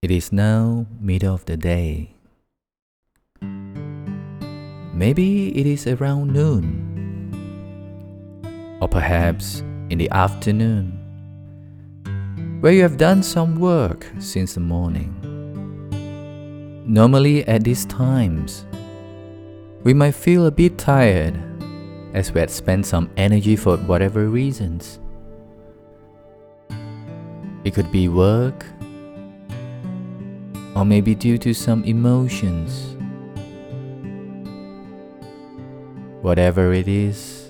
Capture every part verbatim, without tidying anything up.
It is now middle of the day. Maybe it is around noon, or perhaps in the afternoon, where you have done some work since the morning. Normally at these times, we might feel a bit tired as we had spent some energy for whatever reasons. It could be work, or maybe due to some emotions. Whatever it is,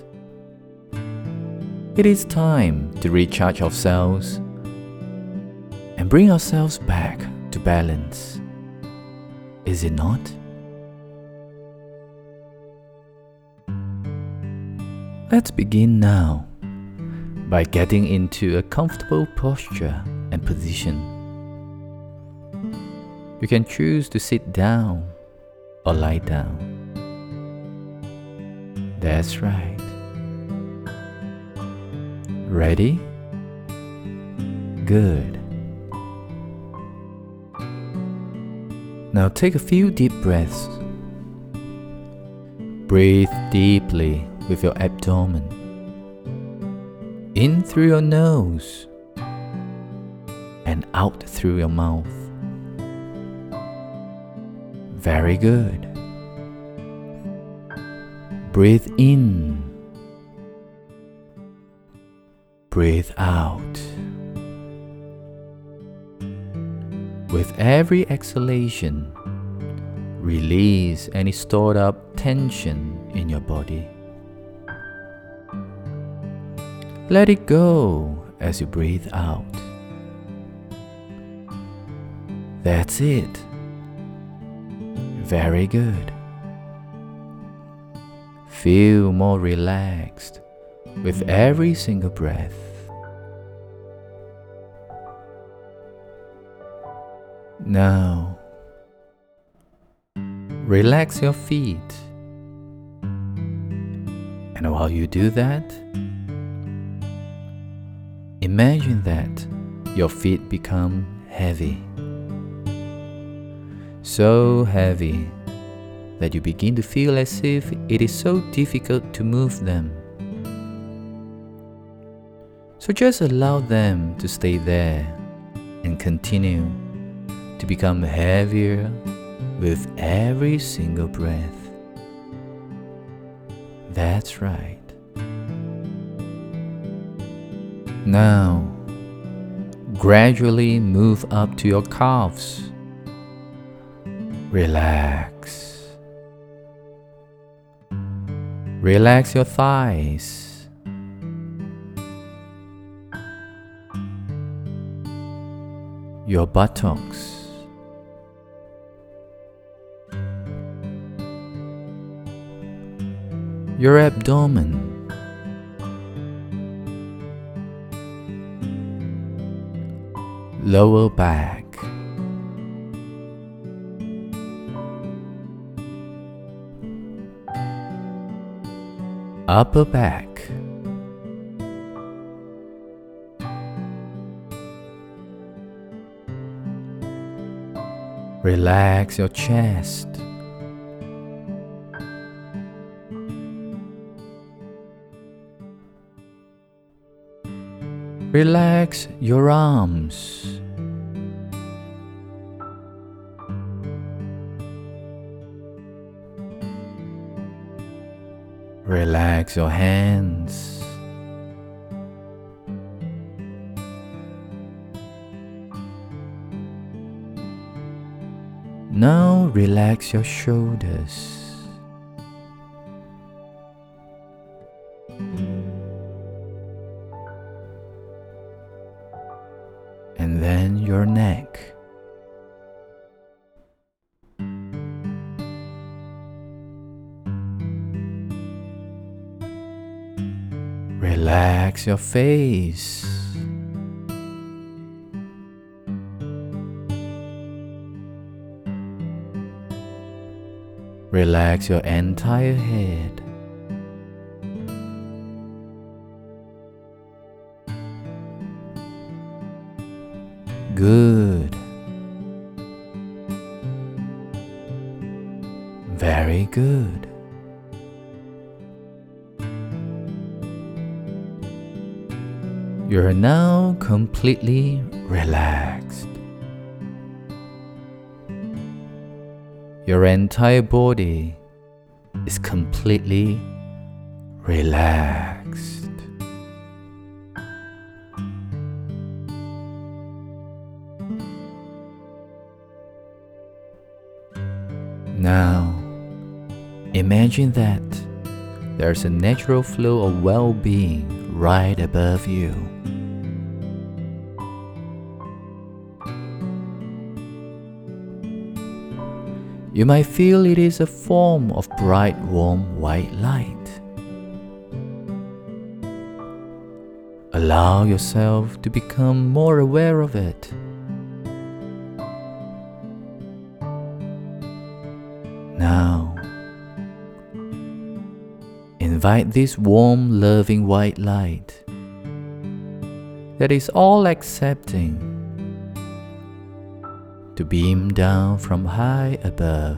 it is time to recharge ourselves and bring ourselves back to balance. Is it not? Let's begin now by getting into a comfortable posture and position. You can choose to sit down or lie down. That's right. Ready? Good. Now take a few deep breaths. Breathe deeply with your abdomen. In through your nose and out through your mouth. Very good. Breathe in. Breathe out. With every exhalation, release any stored up tension in your body. Let it go as you breathe out. That's it. Very good. Feel more relaxed with every single breath. Now, relax your feet. And while you do that, imagine that your feet become heavy. So heavy that you begin to feel as if it is so difficult to move them. So just allow them to stay there and continue to become heavier with every single breath. That's right. Now, gradually move up to your calves. Relax. Relax your thighs. Your buttocks. Your abdomen. Lower back. Upper back. Relax your chest. Relax your arms. Relax your hands. Now relax your shoulders. And then your neck. Relax your face. Relax your entire head. Good. Very good. You are now completely relaxed. Your entire body is completely relaxed. Now, imagine that there's a natural flow of well-being right above you. You might feel it is a form of bright, warm white light. Allow yourself to become more aware of it. Now, invite this warm, loving white light that is all accepting to beam down from high above.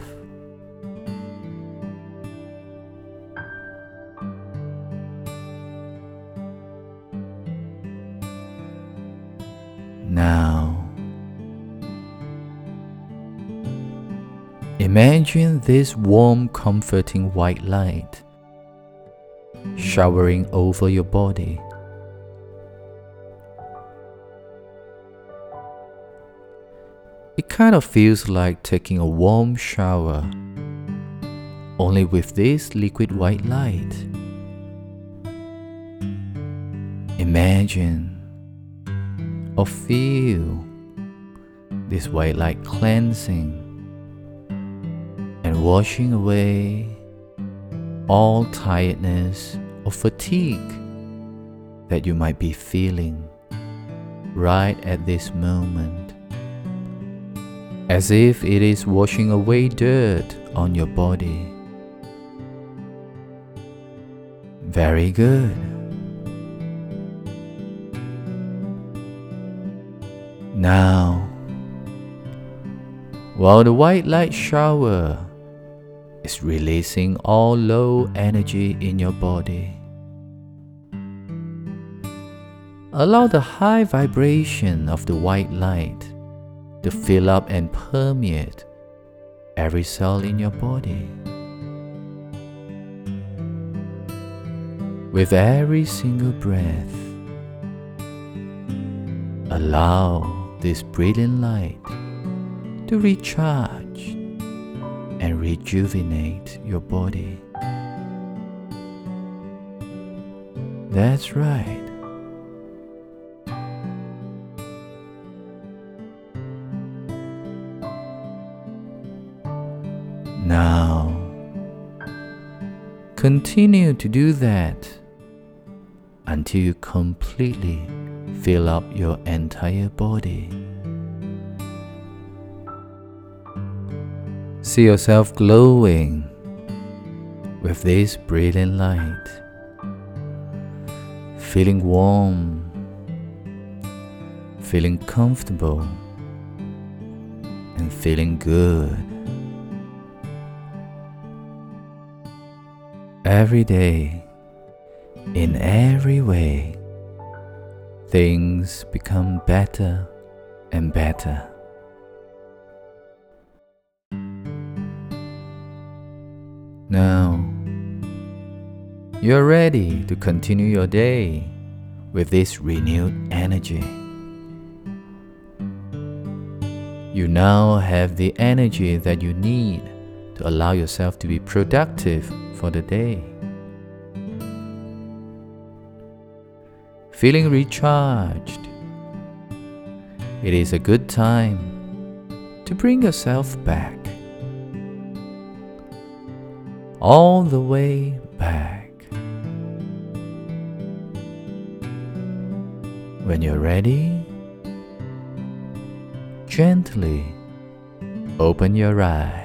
Now, imagine this warm, comforting white light showering over your body. It kind of feels like taking a warm shower, only with this liquid white light. Imagine or feel this white light cleansing and washing away all tiredness or fatigue that you might be feeling right at this moment, as if it is washing away dirt on your body. Very good. Now, while the white light shower is releasing all low energy in your body, allow the high vibration of the white light to fill up and permeate every cell in your body. With every single breath, allow this brilliant light to recharge and rejuvenate your body. That's right. Now, continue to do that until you completely fill up your entire body. See yourself glowing with this brilliant light, feeling warm, feeling comfortable, and feeling good. Every day, in every way, things become better and better. Now, you're ready to continue your day with this renewed energy. You now have the energy that you need to allow yourself to be productive for the day. Feeling recharged, it is a good time to bring yourself back, all the way back. When you're ready, gently open your eyes.